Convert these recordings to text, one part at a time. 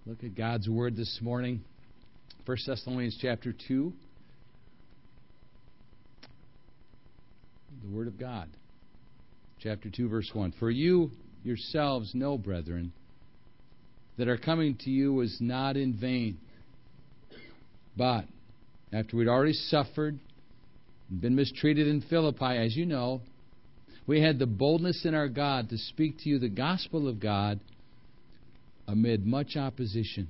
Look at God's Word this morning. 1 Thessalonians chapter 2. The Word of God. Chapter 2, verse 1. For you yourselves know, brethren, that our coming to you was not in vain. But after we'd already suffered and been mistreated in Philippi, as you know, we had the boldness in our God to speak to you the gospel of God amid much opposition.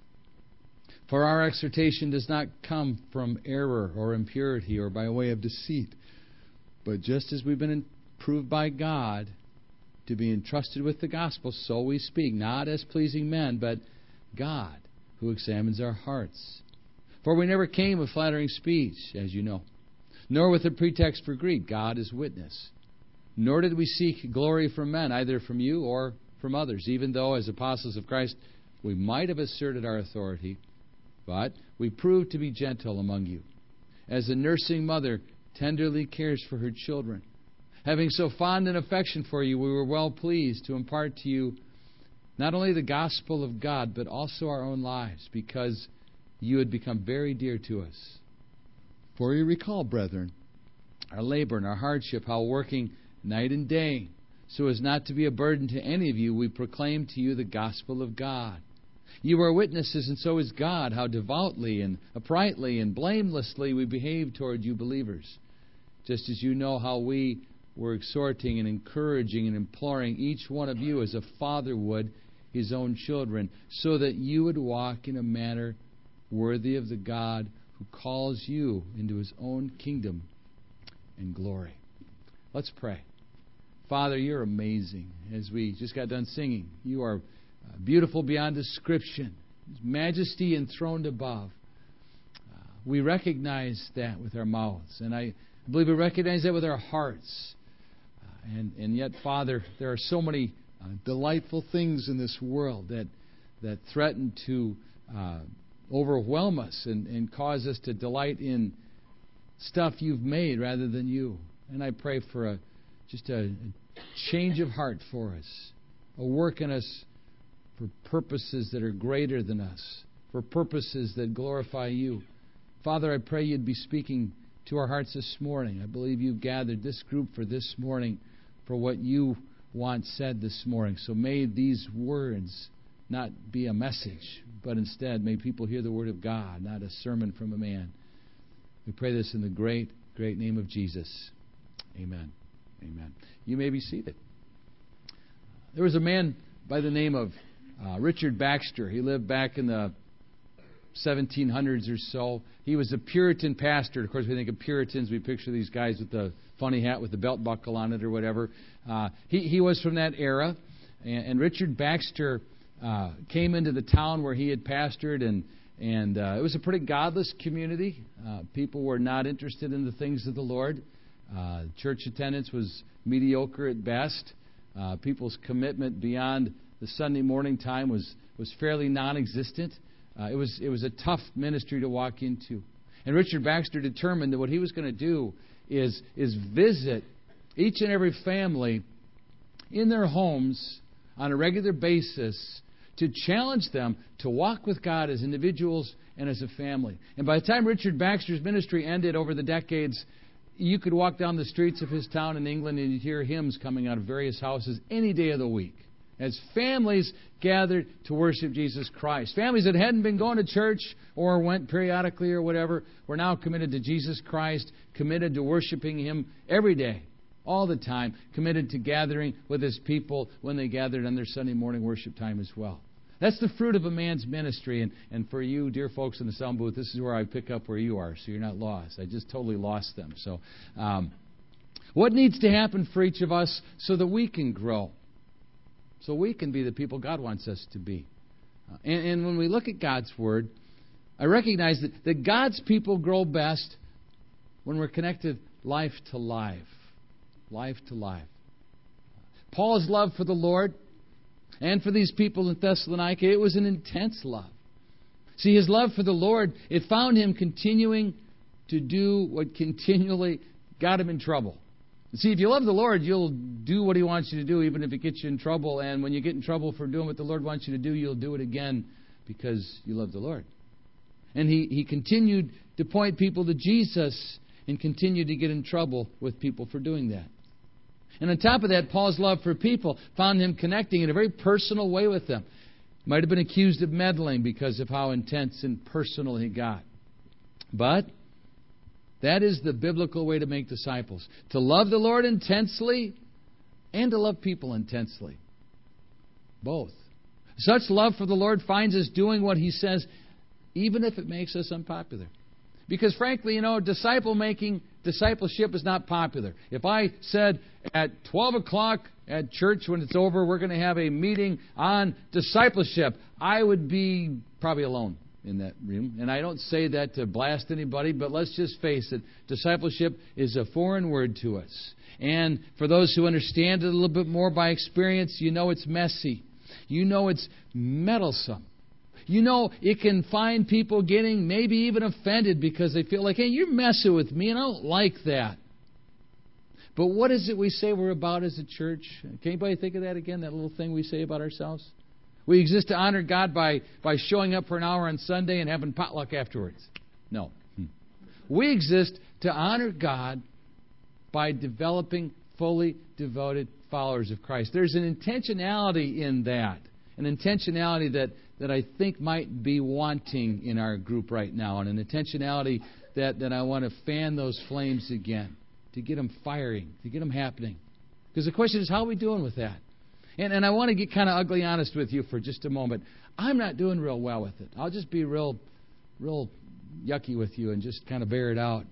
For our exhortation does not come from error or impurity or by way of deceit, but just as we've been proved by God to be entrusted with the gospel, so we speak, not as pleasing men, but God who examines our hearts. For we never came with flattering speech, as you know, nor with a pretext for greed. God is witness. Nor did we seek glory from men, either from you or from others, even though as apostles of Christ we might have asserted our authority, but we proved to be gentle among you, as a nursing mother tenderly cares for her children. Having so fond an affection for you, we were well pleased to impart to you not only the gospel of God, but also our own lives, because you had become very dear to us. For you recall, brethren, our labor and our hardship, how working night and day, so as not to be a burden to any of you, we proclaim to you the gospel of God. You are witnesses, and so is God, how devoutly and uprightly and blamelessly we behave toward you believers, just as you know how we were exhorting and encouraging and imploring each one of you as a father would his own children, so that you would walk in a manner worthy of the God who calls you into His own kingdom and glory. Let's pray. Father, you're amazing. As we just got done singing, you are beautiful beyond description. His majesty enthroned above. We recognize that with our mouths, and I believe we recognize that with our hearts. And yet, Father, there are so many delightful things in this world that threaten to overwhelm us and cause us to delight in stuff you've made rather than you. And I pray for just a change of heart for us, a work in us for purposes that are greater than us, for purposes that glorify you. Father, I pray you'd be speaking to our hearts this morning. I believe you've gathered this group for this morning for what you want said this morning. So may these words not be a message, but instead may people hear the word of God, not a sermon from a man. We pray this in the great, great name of Jesus. Amen. Amen. You may be seated. There was a man by the name of Richard Baxter. He lived back in the 1700s or so. He was a Puritan pastor. Of course, we think of Puritans, we picture these guys with the funny hat with the belt buckle on it or whatever. He was from that era. And Richard Baxter came into the town where he had pastored, and it was a pretty godless community. People were not interested in the things of the Lord. Church attendance was mediocre at best. People's commitment beyond the Sunday morning time was fairly non-existent. It was a tough ministry to walk into. And Richard Baxter determined that what he was going to do is visit each and every family in their homes on a regular basis to challenge them to walk with God as individuals and as a family. And by the time Richard Baxter's ministry ended over the decades, you could walk down the streets of his town in England and you'd hear hymns coming out of various houses any day of the week as families gathered to worship Jesus Christ. Families that hadn't been going to church or went periodically or whatever were now committed to Jesus Christ, committed to worshiping Him every day, all the time, committed to gathering with His people when they gathered on their Sunday morning worship time as well. That's the fruit of a man's ministry. And for you, dear folks in the sound booth, this is where I pick up where you are, so you're not lost. I just totally lost them. So what needs to happen for each of us so that we can grow? So we can be the people God wants us to be. And when we look at God's Word, I recognize that God's people grow best when we're connected life to life. Life to life. Paul's love for the Lord and for these people in Thessalonica, it was an intense love. See, his love for the Lord, it found him continuing to do what continually got him in trouble. See, if you love the Lord, you'll do what He wants you to do, even if it gets you in trouble. And when you get in trouble for doing what the Lord wants you to do, you'll do it again because you love the Lord. And he continued to point people to Jesus and continued to get in trouble with people for doing that. And on top of that, Paul's love for people found him connecting in a very personal way with them. Might have been accused of meddling because of how intense and personal he got. But that is the biblical way to make disciples. To love the Lord intensely and to love people intensely. Both. Such love for the Lord finds us doing what He says, even if it makes us unpopular. Because frankly, discipleship is not popular. If I said at 12 o'clock at church when it's over, we're going to have a meeting on discipleship, I would be probably alone in that room. And I don't say that to blast anybody, but let's just face it, discipleship is a foreign word to us. And for those who understand it a little bit more by experience, you know it's messy. You know it's meddlesome. You know it can find people getting maybe even offended because they feel like, hey, you're messing with me and I don't like that. But what is it we say we're about as a church? Can anybody think of that again, that little thing we say about ourselves? We exist to honor God by showing up for an hour on Sunday and having potluck afterwards. No. We exist to honor God by developing fully devoted followers of Christ. There's an intentionality in that. An intentionality that I think might be wanting in our group right now. And an intentionality that I want to fan those flames again. To get them firing. To get them happening. Because the question is, how are we doing with that? And I want to get kind of ugly honest with you for just a moment. I'm not doing real well with it. I'll just be real yucky with you and just kind of bear it out.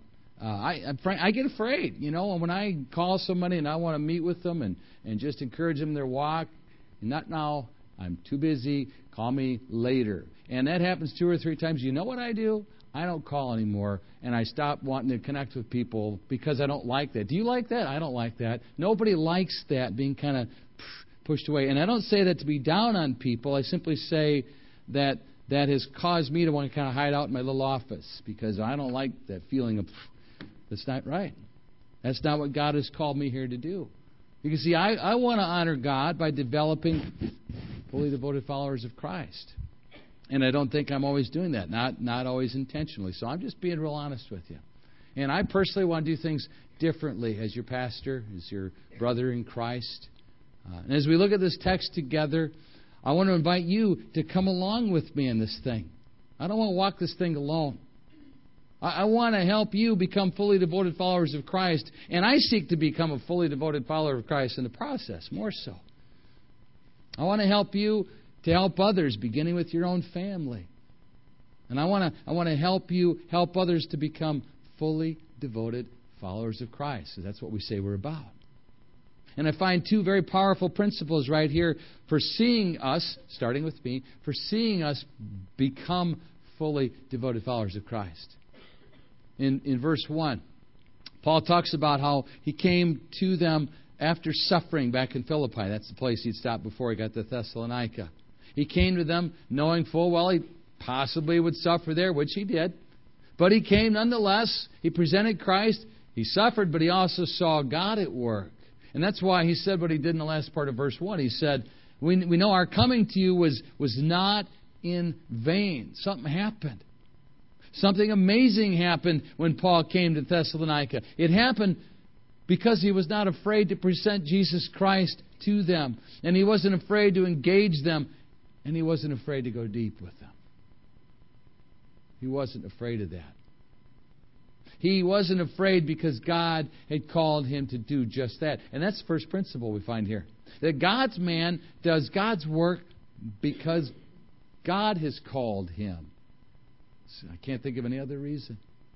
I get afraid, when I call somebody and I want to meet with them and just encourage them in their walk. Not now. I'm too busy. Call me later. And that happens 2 or 3 times. You know what I do? I don't call anymore, and I stop wanting to connect with people because I don't like that. Do you like that? I don't like that. Nobody likes that, being kind of pushed away. And I don't say that to be down on people. I simply say that has caused me to want to kind of hide out in my little office because I don't like that feeling of, that's not right. That's not what God has called me here to do. You can see, I want to honor God by developing fully devoted followers of Christ. And I don't think I'm always doing that, not always intentionally. So I'm just being real honest with you. And I personally want to do things differently as your pastor, as your brother in Christ. And as we look at this text together, I want to invite you to come along with me in this thing. I don't want to walk this thing alone. I want to help you become fully devoted followers of Christ. And I seek to become a fully devoted follower of Christ in the process, more so. I want to help you to help others, beginning with your own family. And I want to help you help others to become fully devoted followers of Christ. So that's what we say we're about. And I find 2 very powerful principles right here for seeing us, starting with me, for seeing us become fully devoted followers of Christ. In verse 1, Paul talks about how he came to them after suffering back in Philippi. That's the place he'd stopped before he got to Thessalonica. He came to them knowing full well he possibly would suffer there, which he did. But he came nonetheless. He presented Christ. He suffered, but he also saw God at work. And that's why he said what he did in the last part of verse 1. He said, we know our coming to you was not in vain. Something happened. Something amazing happened when Paul came to Thessalonica. It happened because he was not afraid to present Jesus Christ to them. And he wasn't afraid to engage them. And he wasn't afraid to go deep with them. He wasn't afraid of that. He wasn't afraid because God had called him to do just that. And that's the first principle we find here. That God's man does God's work because God has called him. I can't think of any other reason.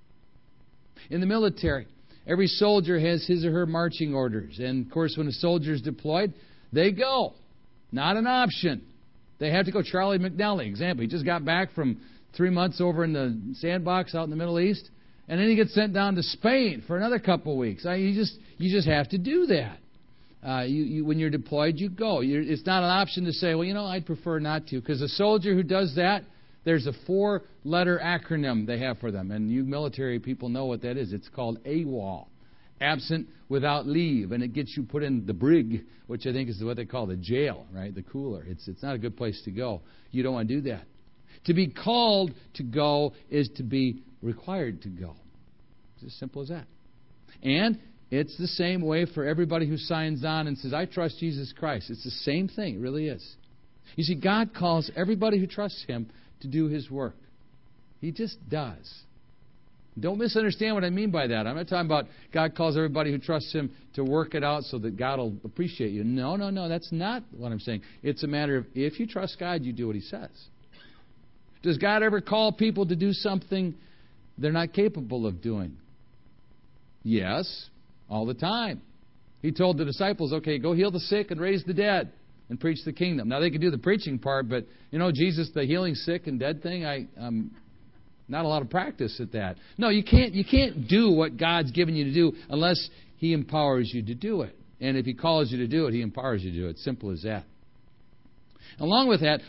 In the military, every soldier has his or her marching orders. And, of course, when a soldier is deployed, they go. Not an option. They have to go. Charlie McNally, example. He just got back from 3 months over in the sandbox out in the Middle East. And then he gets sent down to Spain for another couple of weeks. You just have to do that. When you're deployed, you go. It's not an option to say, well, I'd prefer not to. Because a soldier who does that, there's a 4-letter acronym they have for them. And you military people know what that is. It's called AWOL. Absent without leave. And it gets you put in the brig, which I think is what they call the jail, right? The cooler. It's not a good place to go. You don't want to do that. To be called to go is to be required to go. It's as simple as that. And it's the same way for everybody who signs on and says, I trust Jesus Christ. It's the same thing. It really is. You see, God calls everybody who trusts Him to do His work. He just does. Don't misunderstand what I mean by that. I'm not talking about God calls everybody who trusts Him to work it out so that God will appreciate you. No. That's not what I'm saying. It's a matter of if you trust God, you do what He says. Does God ever call people to do something they're not capable of doing? Yes, all the time. He told the disciples, okay, go heal the sick and raise the dead and preach the kingdom. Now, they could do the preaching part, but, Jesus, the healing sick and dead thing, I'm not a lot of practice at that. No, you can't do what God's given you to do unless He empowers you to do it. And if He calls you to do it, He empowers you to do it. Simple as that. Along with that,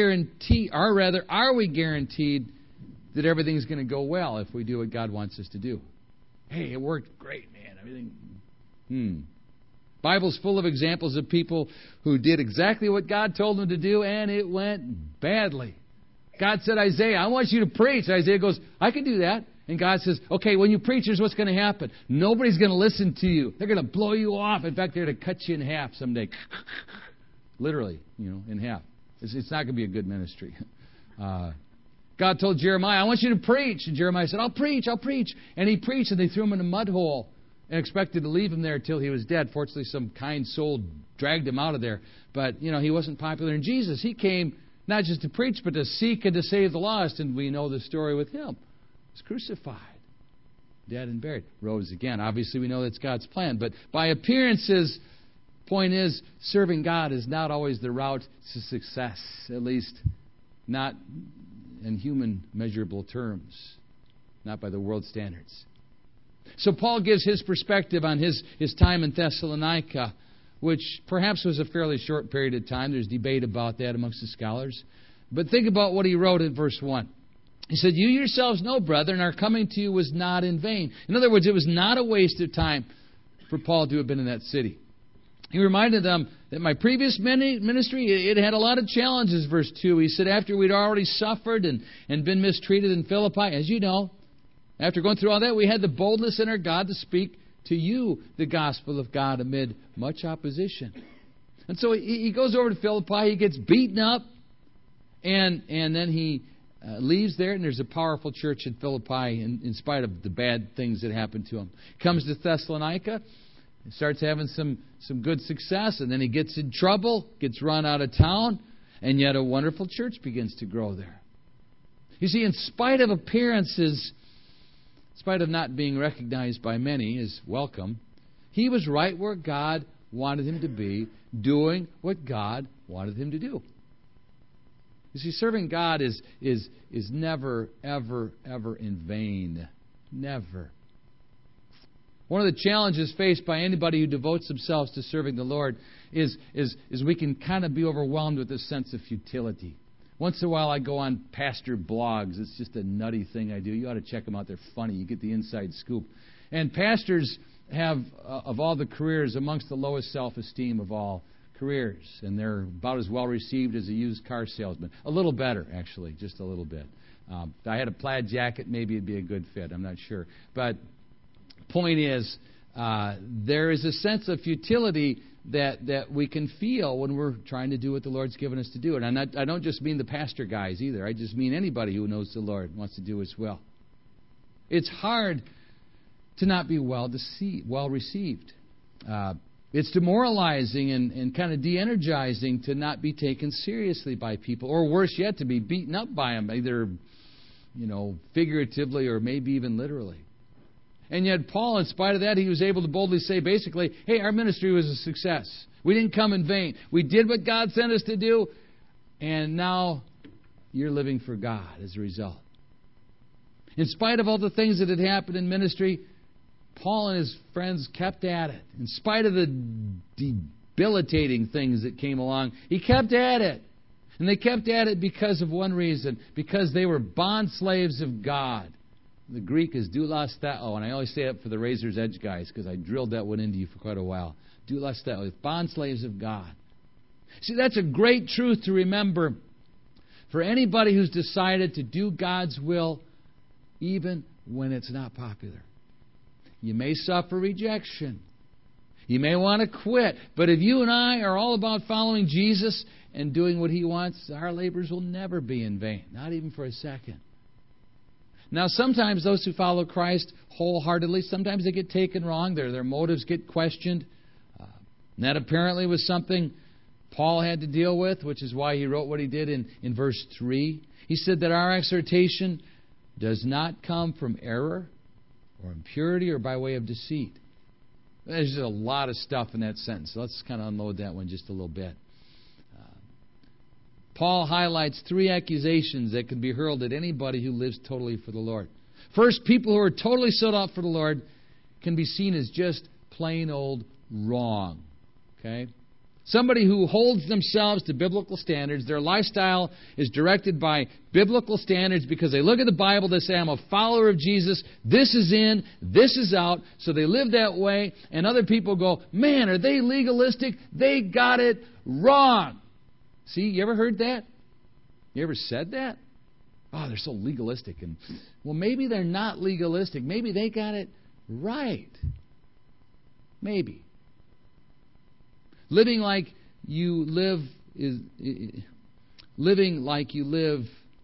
are we guaranteed that everything's going to go well if we do what God wants us to do? Hey, it worked great, man. Everything. Bible's full of examples of people who did exactly what God told them to do, and it went badly. God said, Isaiah, I want you to preach. Isaiah goes, I can do that. And God says, okay, when you preach, here's what's going to happen. Nobody's going to listen to you. They're going to blow you off. In fact, they're going to cut you in half someday. Literally, in half. It's not going to be a good ministry. God told Jeremiah, I want you to preach. And Jeremiah said, I'll preach. And he preached, and they threw him in a mud hole and expected to leave him there until he was dead. Fortunately, some kind soul dragged him out of there. But, he wasn't popular. And Jesus, He came not just to preach, but to seek and to save the lost. And we know the story with Him. He was crucified, dead and buried, rose again. Obviously, we know that's God's plan. But by appearances, point is, serving God is not always the route to success, at least not in human measurable terms, not by the world standards. So Paul gives his perspective on his time in Thessalonica, which perhaps was a fairly short period of time. There's debate about that amongst the scholars. But think about what he wrote in verse 1. He said, you yourselves know, brethren, our coming to you was not in vain. In other words, it was not a waste of time for Paul to have been in that city. He reminded them that my previous ministry, it had a lot of challenges, verse 2. He said, after we'd already suffered and been mistreated in Philippi, as you know, after going through all that, we had the boldness in our God to speak to you the gospel of God amid much opposition. And so he goes over to Philippi, he gets beaten up, and then he leaves there, and there's a powerful church in Philippi in spite of the bad things that happened to him. Comes to Thessalonica, he starts having some good success, and then he gets in trouble, gets run out of town, and yet a wonderful church begins to grow there. You see, in spite of appearances, in spite of not being recognized by many as welcome, he was right where God wanted him to be, doing what God wanted him to do. You see, serving God is never, ever, ever in vain. Never. One of the challenges faced by anybody who devotes themselves to serving the Lord is we can kind of be overwhelmed with this sense of futility. Once in a while I go on pastor blogs. It's just a nutty thing I do. You ought to check them out. They're funny. You get the inside scoop. And pastors have, of all the careers, amongst the lowest self-esteem of all careers. And they're about as well received as a used car salesman. A little better, actually. Just a little bit. If I had a plaid jacket, maybe it'd be a good fit. I'm not sure. But point is, there is a sense of futility that we can feel when we're trying to do what the Lord's given us to do. And I don't just mean the pastor guys either. I just mean anybody who knows the Lord wants to do His will. It's hard to not be well received. It's demoralizing and kind of de-energizing to not be taken seriously by people, or worse yet, to be beaten up by them, either figuratively or maybe even literally. And yet Paul, in spite of that, he was able to boldly say, basically, hey, our ministry was a success. We didn't come in vain. We did what God sent us to do, and now you're living for God as a result. In spite of all the things that had happened in ministry, Paul and his friends kept at it. In spite of the debilitating things that came along, he kept at it. And they kept at it because of one reason, because they were bond slaves of God. The Greek is doulos theo, and I always say it for the Razor's Edge guys because I drilled that one into you for quite a while. Doulos theo, bond slaves of God. See, that's a great truth to remember. For anybody who's decided to do God's will, even when it's not popular. You may suffer rejection. You may want to quit. But if you and I are all about following Jesus and doing what He wants, our labors will never be in vain. Not even for a second. Now, sometimes those who follow Christ wholeheartedly, sometimes they get taken wrong. Their motives get questioned. And that apparently was something Paul had to deal with, which is why he wrote what he did in verse 3. He said that our exhortation does not come from error or impurity or by way of deceit. There's just a lot of stuff in that sentence. So let's kind of unload that one just a little bit. Paul highlights 3 accusations that can be hurled at anybody who lives totally for the Lord. First, people who are totally sold out for the Lord can be seen as just plain old wrong. Okay? Somebody who holds themselves to biblical standards, their lifestyle is directed by biblical standards because they look at the Bible, they say, I'm a follower of Jesus, this is in, this is out, so they live that way, and other people go, man, are they legalistic? They got it wrong. See, you ever heard that? You ever said that? Oh, they're so legalistic. And well, maybe they're not legalistic. Maybe they got it right. Maybe. Living like you live is living like you live.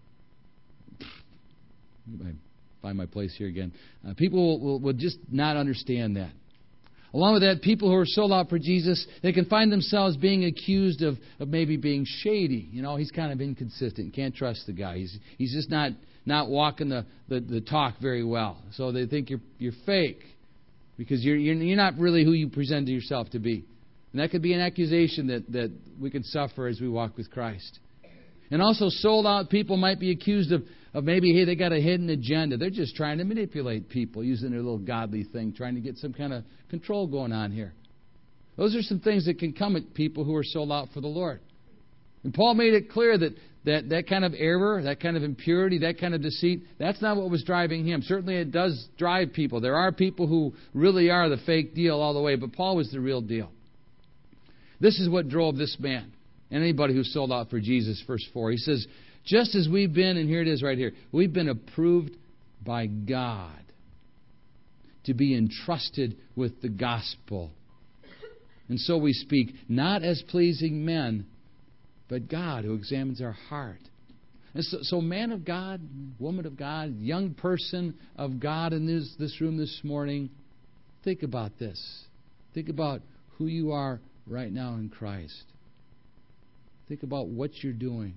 I find my place here again. People will just not understand that. Along with that, people who are sold out for Jesus, they can find themselves being accused of maybe being shady. You know, he's kind of inconsistent. Can't trust the guy. He's just not walking the talk very well. So they think you're fake because you're not really who you present yourself to be. And that could be an accusation that we can suffer as we walk with Christ. And also sold out people might be accused of maybe, hey, they got a hidden agenda. They're just trying to manipulate people using their little godly thing, trying to get some kind of control going on here. Those are some things that can come at people who are sold out for the Lord. And Paul made it clear that kind of error, that kind of impurity, that kind of deceit, that's not what was driving him. Certainly it does drive people. There are people who really are the fake deal all the way, but Paul was the real deal. This is what drove this man. And anybody who sold out for Jesus, verse 4. He says, just as we've been, and here it is right here, we've been approved by God to be entrusted with the gospel. And so we speak, not as pleasing men, but God who examines our heart. And so man of God, woman of God, young person of God in this room this morning, think about this. Think about who you are right now in Christ. Think about what you're doing.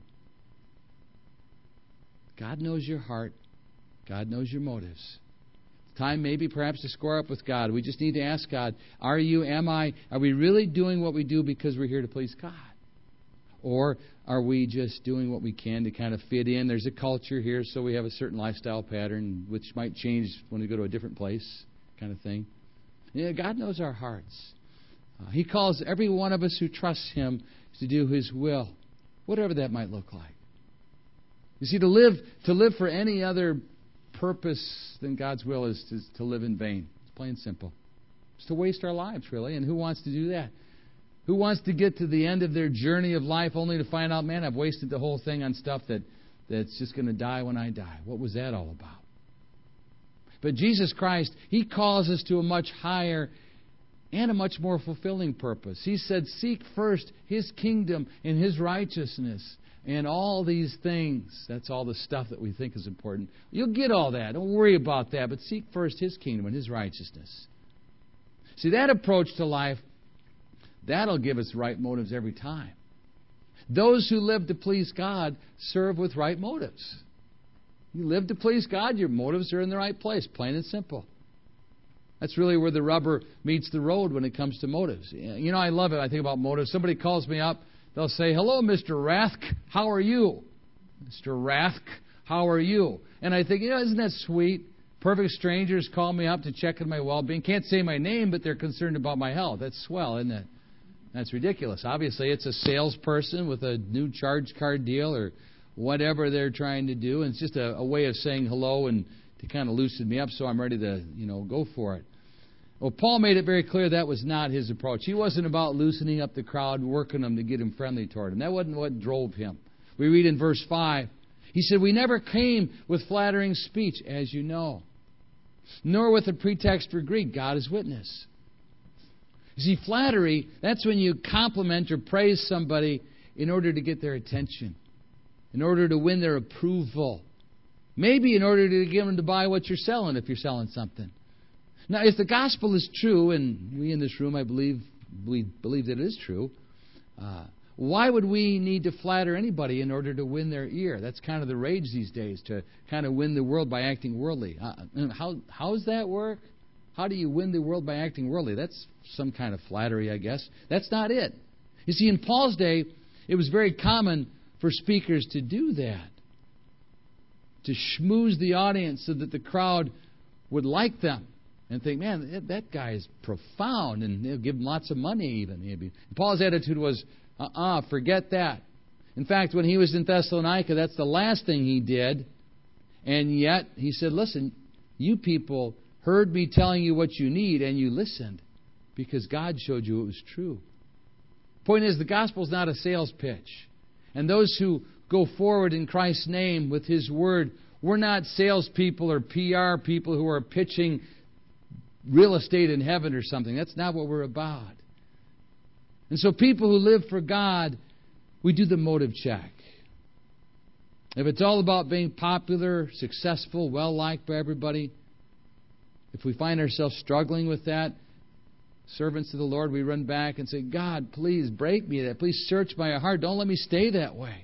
God knows your heart. God knows your motives. Time maybe perhaps to square up with God. We just need to ask God, are we really doing what we do because we're here to please God? Or are we just doing what we can to kind of fit in? There's a culture here, so we have a certain lifestyle pattern, which might change when we go to a different place, kind of thing. Yeah, God knows our hearts. He calls every one of us who trusts Him to do His will, whatever that might look like. You see, to live for any other purpose than God's will is to live in vain. It's plain and simple. It's to waste our lives, really. And who wants to do that? Who wants to get to the end of their journey of life only to find out, man, I've wasted the whole thing on stuff that's just going to die when I die? What was that all about? But Jesus Christ, He calls us to a much higher and a much more fulfilling purpose. He said, seek first His kingdom and His righteousness. And all these things, that's all the stuff that we think is important. You'll get all that. Don't worry about that. But seek first His kingdom and His righteousness. See, that approach to life, that'll give us right motives every time. Those who live to please God serve with right motives. You live to please God, your motives are in the right place, plain and simple. That's really where the rubber meets the road when it comes to motives. You know, I love it. I think about motives. Somebody calls me up. They'll say, hello, Mr. Rathk. How are you? Mr. Rathk, how are you? And I think, isn't that sweet? Perfect strangers call me up to check on my well-being. Can't say my name, but they're concerned about my health. That's swell, isn't it? That's ridiculous. Obviously, it's a salesperson with a new charge card deal or whatever they're trying to do. And it's just a way of saying hello and to kind of loosen me up so I'm ready to, go for it. Well, Paul made it very clear that was not his approach. He wasn't about loosening up the crowd, working them to get him friendly toward him. That wasn't what drove him. We read in verse 5, he said, we never came with flattering speech, as you know, nor with a pretext for greed. God is witness. You see, flattery, that's when you compliment or praise somebody in order to get their attention, in order to win their approval, maybe in order to get them to buy what you're selling if you're selling something. Now, if the gospel is true, and we in this room, I believe that it is true, why would we need to flatter anybody in order to win their ear? That's kind of the rage these days, to kind of win the world by acting worldly. How does that work? How do you win the world by acting worldly? That's some kind of flattery, I guess. That's not it. You see, in Paul's day, it was very common for speakers to do that, to schmooze the audience so that the crowd would like them and think, man, that guy is profound, and they'll give him lots of money even. Maybe. Paul's attitude was, forget that. In fact, when he was in Thessalonica, that's the last thing he did. And yet, he said, listen, you people heard me telling you what you need, and you listened because God showed you it was true. Point is, the gospel is not a sales pitch. And those who go forward in Christ's name with His Word, we're not salespeople or PR people who are pitching real estate in heaven or something. That's not what we're about. And so people who live for God, we do the motive check. If it's all about being popular, successful, well-liked by everybody, if we find ourselves struggling with that, servants of the Lord, we run back and say, God, please break me of that. Please search my heart. Don't let me stay that way.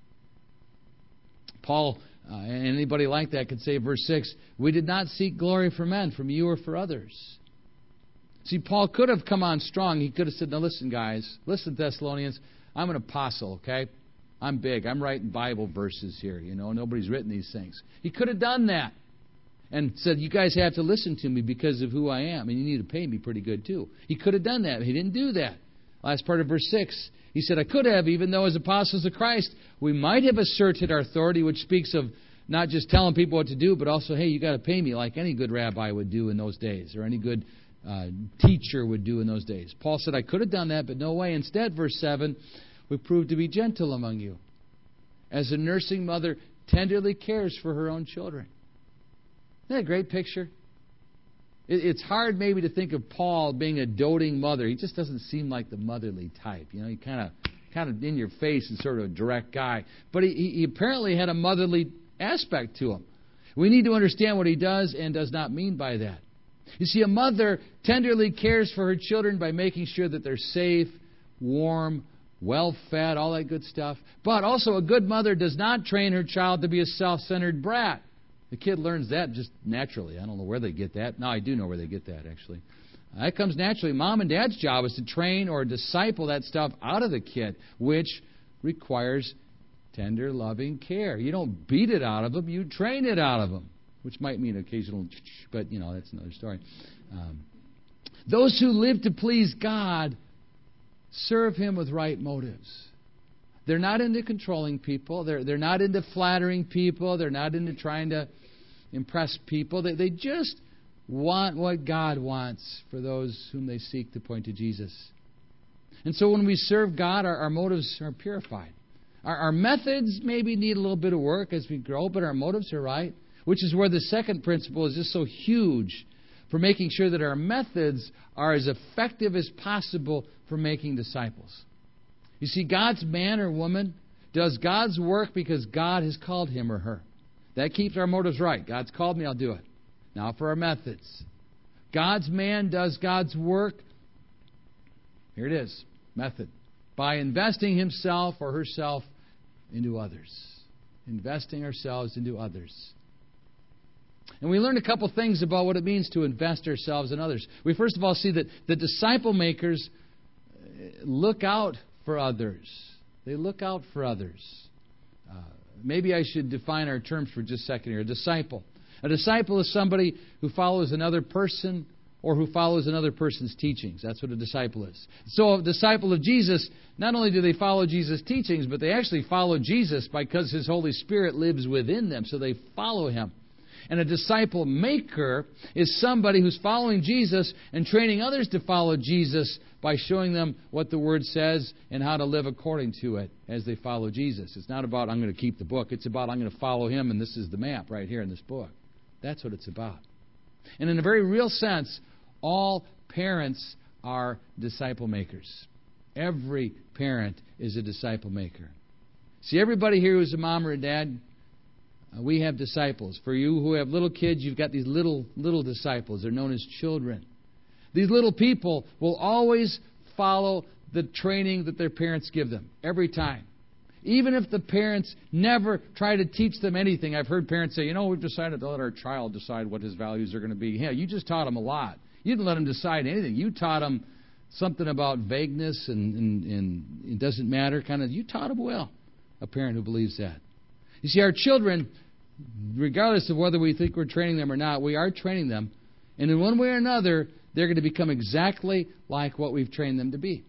Paul, and anybody like that could say, verse 6, we did not seek glory from men, from you or for others. See, Paul could have come on strong. He could have said, now listen, guys, listen, Thessalonians, I'm an apostle, okay? I'm big. I'm writing Bible verses here. Nobody's written these things. He could have done that and said, you guys have to listen to me because of who I am, and you need to pay me pretty good too. He could have done that. He didn't do that. Last part of verse 6, he said, I could have, even though as apostles of Christ, we might have asserted our authority, which speaks of not just telling people what to do, but also, hey, you got to pay me like any good rabbi would do in those days, or any good teacher would do in those days. Paul said, I could have done that, but no way. Instead, verse 7, we proved to be gentle among you, as a nursing mother tenderly cares for her own children. Isn't that a great picture? It's hard maybe to think of Paul being a doting mother. He just doesn't seem like the motherly type. He kind of in your face and sort of a direct guy. But he apparently had a motherly aspect to him. We need to understand what he does and does not mean by that. You see, a mother tenderly cares for her children by making sure that they're safe, warm, well-fed, all that good stuff. But also a good mother does not train her child to be a self-centered brat. The kid learns that just naturally. I don't know where they get that. No, I do know where they get that, actually. That comes naturally. Mom and Dad's job is to train or disciple that stuff out of the kid, which requires tender, loving care. You don't beat it out of them. You train it out of them, which might mean occasional, but, that's another story. Those who live to please God serve Him with right motives. They're not into controlling people. They're not into flattering people. They're not into trying to impress people. They just want what God wants for those whom they seek to point to Jesus. And so when we serve God, our motives are purified. Our methods maybe need a little bit of work as we grow, but our motives are right, which is where the second principle is just so huge for making sure that our methods are as effective as possible for making disciples. You see, God's man or woman does God's work because God has called him or her. That keeps our motives right. God's called me, I'll do it. Now for our methods. God's man does God's work. Here it is. Method. By investing himself or herself into others. Investing ourselves into others. And we learned a couple things about what it means to invest ourselves in others. We first of all see that the disciple makers look out for others. They look out for others. Maybe I should define our terms for just a second here. A disciple. A disciple is somebody who follows another person or who follows another person's teachings. That's what a disciple is. So a disciple of Jesus, not only do they follow Jesus' teachings, but they actually follow Jesus because His Holy Spirit lives within them. So they follow Him. And a disciple maker is somebody who's following Jesus and training others to follow Jesus by showing them what the Word says and how to live according to it as they follow Jesus. It's not about, I'm going to keep the book. It's about, I'm going to follow Him, and this is the map right here in this book. That's what it's about. And in a very real sense, all parents are disciple makers. Every parent is a disciple maker. See, everybody here who's a mom or a dad, we have disciples. For you who have little kids, you've got these little disciples. They're known as children. These little people will always follow the training that their parents give them, every time. Even if the parents never try to teach them anything. I've heard parents say, we've decided to let our child decide what his values are going to be. Yeah, you just taught them a lot. You didn't let them decide anything. You taught them something about vagueness and it doesn't matter. You taught them well, a parent who believes that. You see, our children, regardless of whether we think we're training them or not, we are training them. And in one way or another, they're going to become exactly like what we've trained them to be.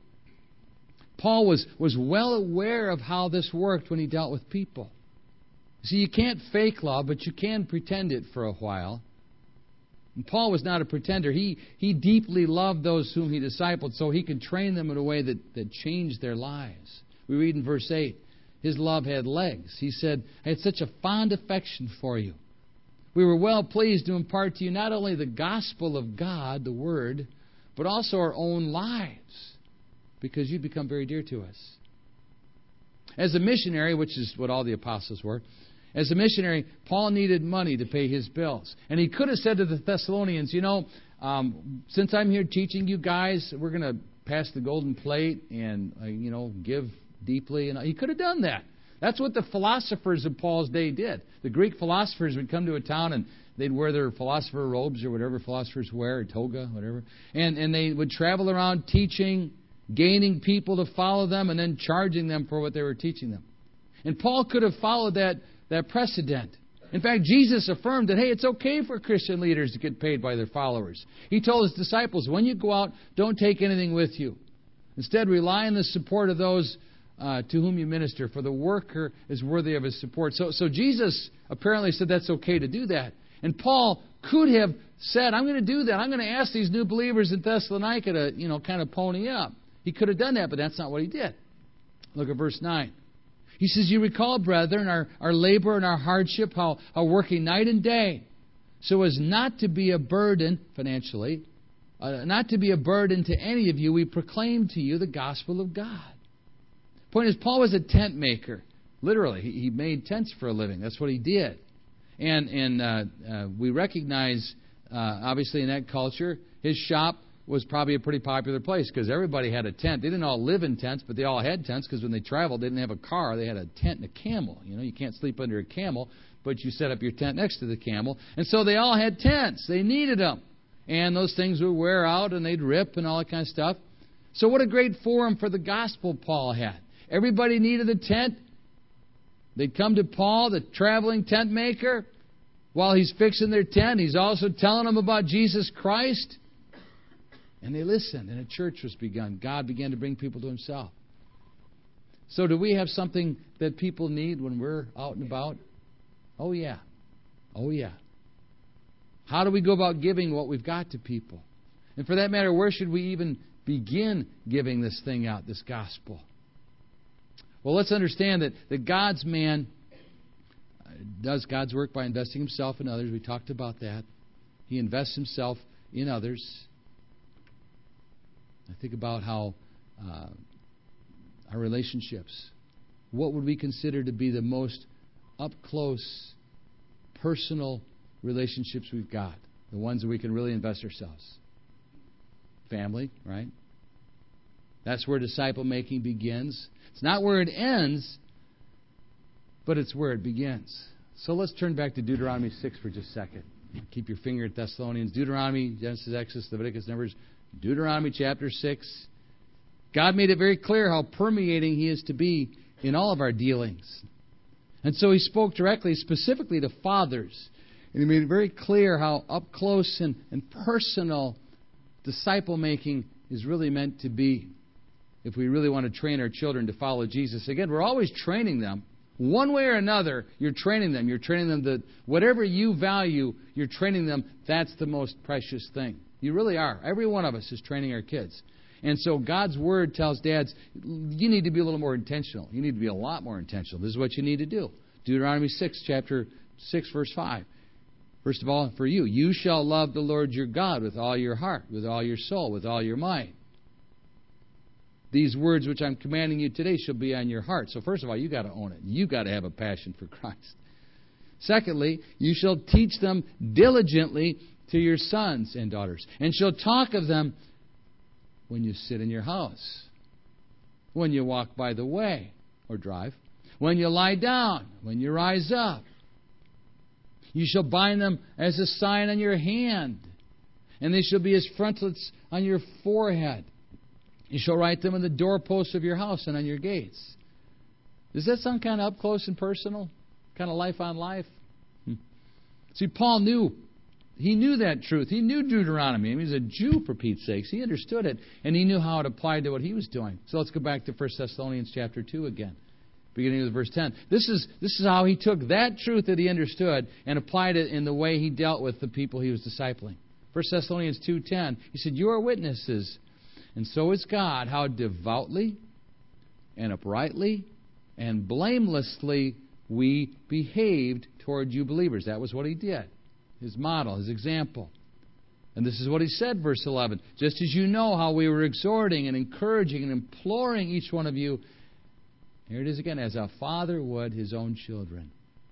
Paul was well aware of how this worked when he dealt with people. See, you can't fake love, but you can pretend it for a while. And Paul was not a pretender. He deeply loved those whom he discipled so he could train them in a way that changed their lives. We read in verse 8, his love had legs. He said, I had such a fond affection for you. We were well pleased to impart to you not only the gospel of God, the Word, but also our own lives, because you've become very dear to us. As a missionary, which is what all the apostles were, as a missionary, Paul needed money to pay his bills. And he could have said to the Thessalonians, since I'm here teaching you guys, we're going to pass the golden plate and, give deeply. And he could have done that. That's what the philosophers of Paul's day did. The Greek philosophers would come to a town and they'd wear their philosopher robes or whatever philosophers wear, or toga, whatever. And they would travel around teaching, gaining people to follow them, and then charging them for what they were teaching them. And Paul could have followed that precedent. In fact, Jesus affirmed that, hey, it's okay for Christian leaders to get paid by their followers. He told his disciples, when you go out, don't take anything with you. Instead, rely on the support of those to whom you minister, for the worker is worthy of his support. So Jesus apparently said that's okay to do that. And Paul could have said, I'm going to do that. I'm going to ask these new believers in Thessalonica to, kind of pony up. He could have done that, but that's not what he did. Look at verse 9. He says, you recall, brethren, our labor and our hardship, how working night and day, so as not to be a burden financially, not to be a burden to any of you, we proclaim to you the gospel of God. Point is, Paul was a tent maker. Literally, he made tents for a living. That's what he did. And we recognize, obviously, in that culture, his shop was probably a pretty popular place because everybody had a tent. They didn't all live in tents, but they all had tents because when they traveled, they didn't have a car. They had a tent and a camel. You can't sleep under a camel, but you set up your tent next to the camel. And so they all had tents. They needed them. And those things would wear out and they'd rip and all that kind of stuff. So what a great forum for the gospel Paul had. Everybody needed a tent. They'd come to Paul, the traveling tent maker. While he's fixing their tent, he's also telling them about Jesus Christ. And they listened, and a church was begun. God began to bring people to Himself. So do we have something that people need when we're out and about? Oh, yeah. Oh, yeah. How do we go about giving what we've got to people? And for that matter, where should we even begin giving this thing out, this gospel? Well, let's understand that God's man does God's work by investing himself in others. We talked about that. He invests himself in others. I think about how our relationships, what would we consider to be the most up-close, personal relationships we've got? The ones that we can really invest ourselves. Family, right? That's where disciple-making begins. It's not where it ends, but it's where it begins. So let's turn back to Deuteronomy 6 for just a second. Keep your finger at Thessalonians. Deuteronomy, Genesis, Exodus, Leviticus, Numbers. Deuteronomy chapter 6. God made it very clear how permeating He is to be in all of our dealings. And so He spoke directly, specifically to fathers. And He made it very clear how up close and personal disciple-making is really meant to be if we really want to train our children to follow Jesus. Again, we're always training them. One way or another, you're training them. You're training them that whatever you value, you're training them. That's the most precious thing. You really are. Every one of us is training our kids. And so God's Word tells dads, you need to be a little more intentional. You need to be a lot more intentional. This is what you need to do. Deuteronomy 6, chapter 6, verse 5. First of all, for you, you shall love the Lord your God with all your heart, with all your soul, with all your mind. These words which I'm commanding you today shall be on your heart. So first of all, you've got to own it. You've got to have a passion for Christ. Secondly, you shall teach them diligently to your sons and daughters, and shall talk of them when you sit in your house, when you walk by the way or drive, when you lie down, when you rise up. You shall bind them as a sign on your hand, and they shall be as frontlets on your forehead. You shall write them on the doorposts of your house and on your gates. Does that sound kind of up close and personal? Kind of life on life? See, Paul knew. He knew that truth. He knew Deuteronomy. I mean, he was a Jew, for Pete's sakes. He understood it, and he knew how it applied to what he was doing. So let's go back to 1 Thessalonians chapter 2 again, beginning with verse 10. This is how he took that truth that he understood and applied it in the way he dealt with the people he was discipling. 1 Thessalonians 2:10, he said, you are witnesses, and so is God, how devoutly and uprightly and blamelessly we behaved toward you believers. That was what he did. His model, his example. And this is what he said, verse 11. Just as you know how we were exhorting and encouraging and imploring each one of you, here it is again, as a father would his own children.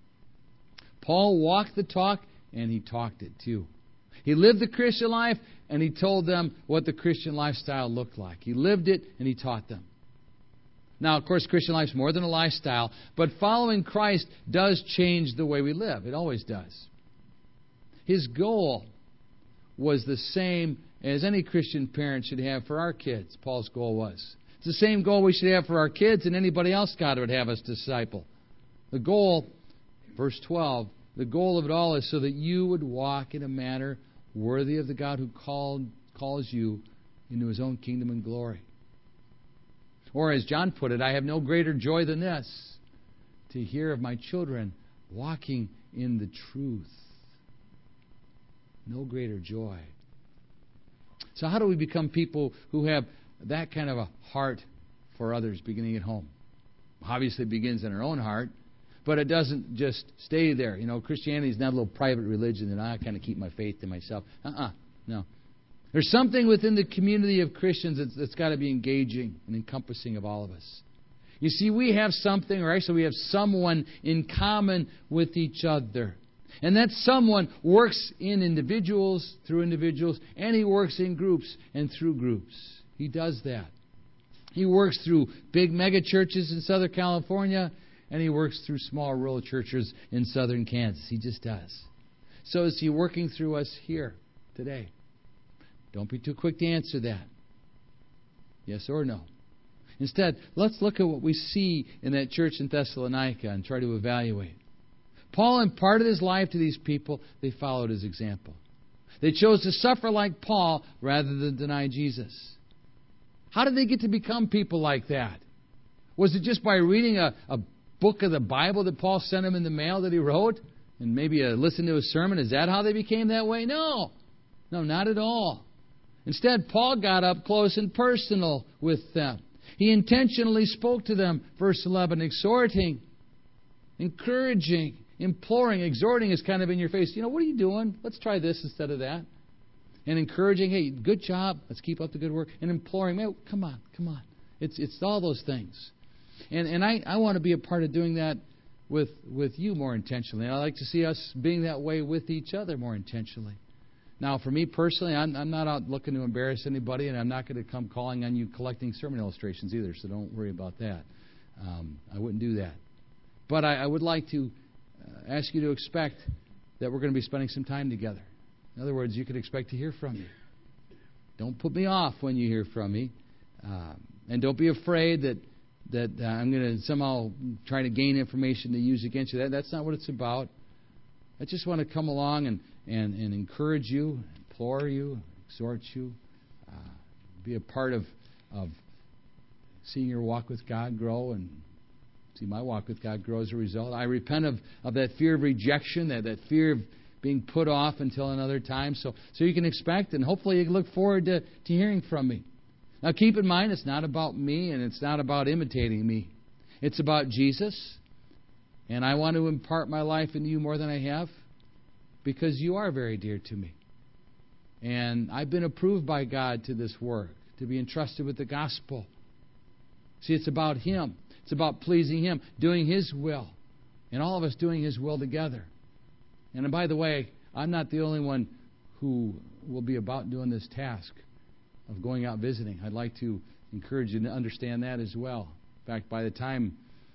Paul walked the talk, and he talked it too. He lived the Christian life, and he told them what the Christian lifestyle looked like. He lived it, and he taught them. Now, of course, Christian life is more than a lifestyle, but following Christ does change the way we live. It always does. His goal was the same as any Christian parent should have for our kids. Paul's goal was. It's the same goal we should have for our kids and anybody else God would have us disciple. The goal, verse 12, the goal of it all is so that you would walk in a manner worthy of the God who calls you into His own kingdom and glory. Or as John put it, I have no greater joy than this, to hear of my children walking in the truth. No greater joy. So how do we become people who have that kind of a heart for others beginning at home? Obviously it begins in our own heart, but it doesn't just stay there. You know, Christianity is not a little private religion that I kind of keep my faith to myself. No. There's something within the community of Christians that's got to be engaging and encompassing of all of us. You see, we have something, or actually we have someone in common with each other. And that someone works in individuals, through individuals, and he works in groups and through groups. He does that. He works through big mega churches in Southern California, and he works through small rural churches in southern Kansas. He just does. So is he working through us here today? Don't be too quick to answer that. Yes or no. Instead, let's look at what we see in that church in Thessalonica and try to evaluate. Paul imparted his life to these people. They followed his example. They chose to suffer like Paul rather than deny Jesus. How did they get to become people like that? Was it just by reading a book of the Bible that Paul sent them in the mail that he wrote? And maybe listen to a sermon? Is that how they became that way? No, not at all. Instead, Paul got up close and personal with them. He intentionally spoke to them, verse 11, exhorting, encouraging, imploring. Exhorting is kind of in your face. You know, what are you doing? Let's try this instead of that. And encouraging, hey, good job. Let's keep up the good work. And imploring, man, come on. It's all those things. And I want to be a part of doing that with you more intentionally. I like to see us being that way with each other more intentionally. Now, for me personally, I'm not out looking to embarrass anybody, and I'm not going to come calling on you collecting sermon illustrations either, so don't worry about that. I wouldn't do that. But I would like to ask you to expect that we're going to be spending some time together. In other words, you could expect to hear from me. Don't put me off when you hear from me. And don't be afraid that I'm going to somehow try to gain information to use against you. That's not what it's about. I just want to come along and encourage you, implore you, exhort you, be a part of seeing your walk with God grow and See, my walk with God grows as a result. I repent of that fear of rejection, that fear of being put off until another time. So you can expect, and hopefully you can look forward to hearing from me. Now keep in mind, it's not about me, and it's not about imitating me. It's about Jesus. And I want to impart my life into you more than I have, because you are very dear to me. And I've been approved by God to this work, to be entrusted with the gospel. See, it's about Him. It's about pleasing Him, doing His will, and all of us doing His will together. And by the way, I'm not the only one who will be about doing this task of going out visiting. I'd like to encourage you to understand that as well. In fact, by the time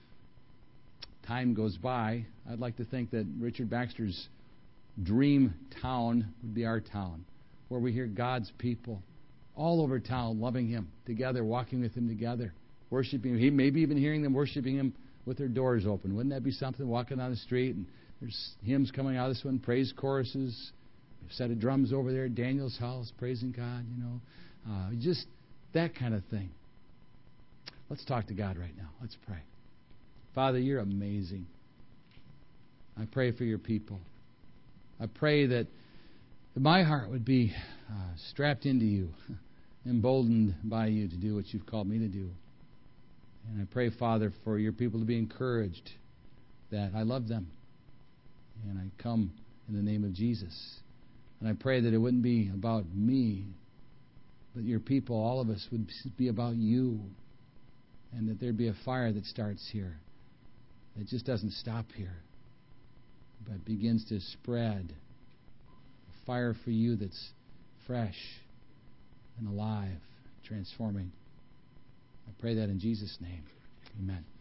goes by, I'd like to think that Richard Baxter's dream town would be our town, where we hear God's people all over town loving Him together, walking with Him together, worshiping Him, maybe even hearing them worshiping Him with their doors open. Wouldn't that be something? Walking down the street and there's hymns coming out of this one, praise choruses, a set of drums over there at Daniel's house, praising God, just that kind of thing. Let's talk to God right now. Let's pray. Father, you're amazing. I pray for your people. I pray that my heart would be strapped into you, emboldened by you to do what you've called me to do. And I pray, Father, for your people to be encouraged that I love them. And I come in the name of Jesus. And I pray that it wouldn't be about me, but your people, all of us, would be about you. And that there'd be a fire that starts here. It just doesn't stop here, but begins to spread. A fire for you that's fresh and alive, transforming. I pray that in Jesus' name. Amen.